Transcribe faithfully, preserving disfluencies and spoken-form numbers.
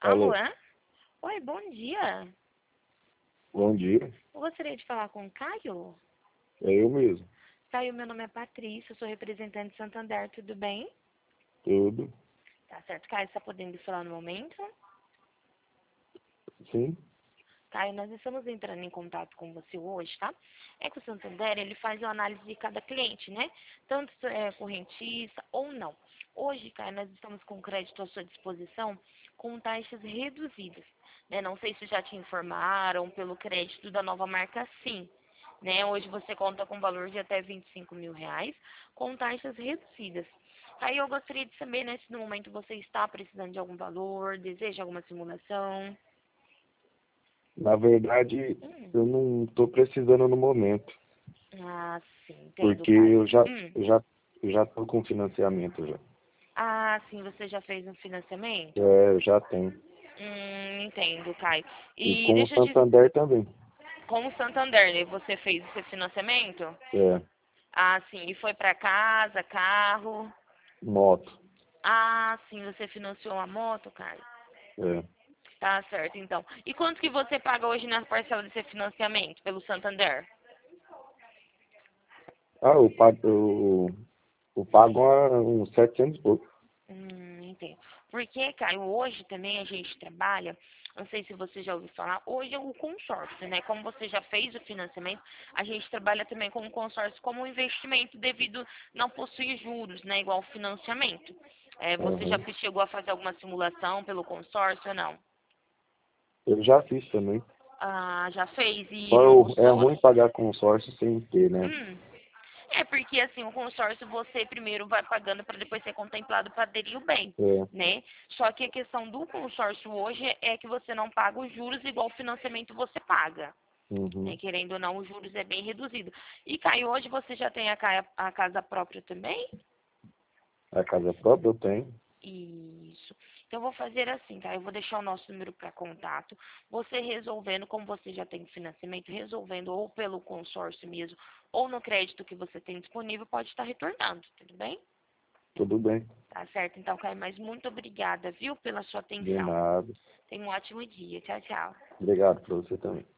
Alô? Alô? Oi, bom dia. Bom dia. Eu gostaria de falar com o Caio. É eu mesmo. Caio, meu nome é Patrícia, eu sou representante de Santander, tudo bem? Tudo. Tá certo. Caio, está podendo falar no momento? Sim? Caio, nós estamos entrando em contato com você hoje, tá? É que o Santander, ele faz uma análise de cada cliente, né? Tanto se é correntista ou não. Hoje, Caio, nós estamos com crédito à sua disposição com taxas reduzidas, né? Não sei se já te informaram pelo crédito da nova marca Sim, né? Hoje você conta com valor de até vinte e cinco mil reais com taxas reduzidas. Aí eu gostaria de saber, né, se no momento você está precisando de algum valor, deseja alguma simulação. Na verdade, Hum. eu não estou precisando no momento, Ah, sim, entendo, porque Caio. eu já Hum. eu já eu já estou com financiamento já. Ah, sim, você já fez um financiamento? É, eu já tenho. Hum, entendo, Caio. E E com o deixa eu te... Santander também. Com o Santander, né, você fez esse financiamento? É, Ah, sim, e foi para casa, carro? moto. Ah, sim, você financiou uma moto, Caio? É. Tá certo, então. E quanto que você paga hoje na parcela desse financiamento pelo Santander? Ah, eu pago, eu, eu pago uma- uns setecentos e pouco. Hum, entendo. Porque, Caio, hoje também a gente trabalha, não sei se você já ouviu falar, hoje é o consórcio, né? Como você já fez o financiamento, a gente trabalha também com o consórcio como um investimento devido não possuir juros, né? Igual o financiamento. É, você já Uhum. chegou a fazer alguma simulação pelo consórcio ou não? Eu já fiz também. Ah, já fez e Só não eu, é gostou? ruim pagar consórcio sem ter, né? Hum. É porque assim, o consórcio você primeiro vai pagando para depois ser contemplado para aderir o bem, É. né? Só que a questão do consórcio hoje é que você não paga os juros igual o financiamento você paga, né? Uhum. Querendo ou não, os juros é bem reduzido. E Caio, hoje você já tem a, ca- a casa própria também? A casa própria eu tenho. Isso. Então, eu vou fazer assim, tá? Eu vou deixar o nosso número para contato. Você resolvendo, como você já tem financiamento, resolvendo ou pelo consórcio mesmo, ou no crédito que você tem disponível, pode estar retornando, tudo bem? Tudo bem. Tá certo, então, Caio, mas muito obrigada, viu, pela sua De atenção. nada. Tenha um ótimo dia. Tchau, tchau. Obrigado para você também.